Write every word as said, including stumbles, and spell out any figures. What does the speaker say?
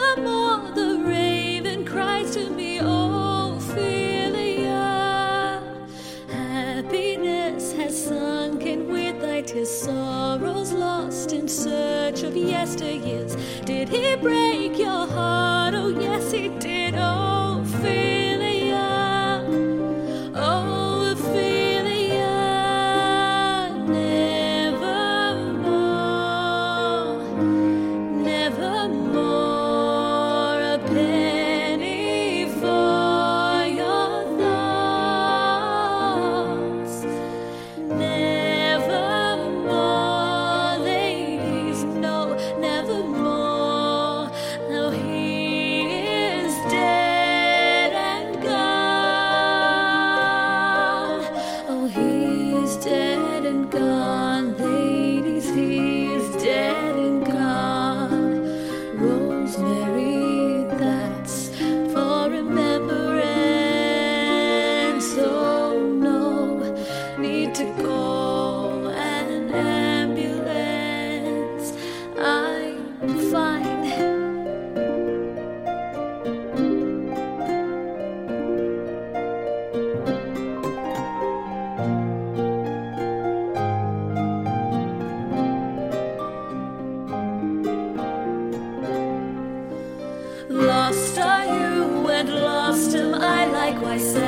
Nevermore the raven cries to me, Ophelia. Happiness has sunken with thy tears, sorrows lost in search of yesteryears. Did he break your heart? Oh yes, he did, Ophelia. Oh, Ophelia, nevermore, nevermore a penny for your thoughts. Nevermore, ladies, no, nevermore. Now he is dead and gone. Oh, he's dead and gone, ladies, he's dead and gone. Rosemary, that's for remembrance. Oh no, need to call an ambulance. I'm fine. Lost are you and lost am I likewise.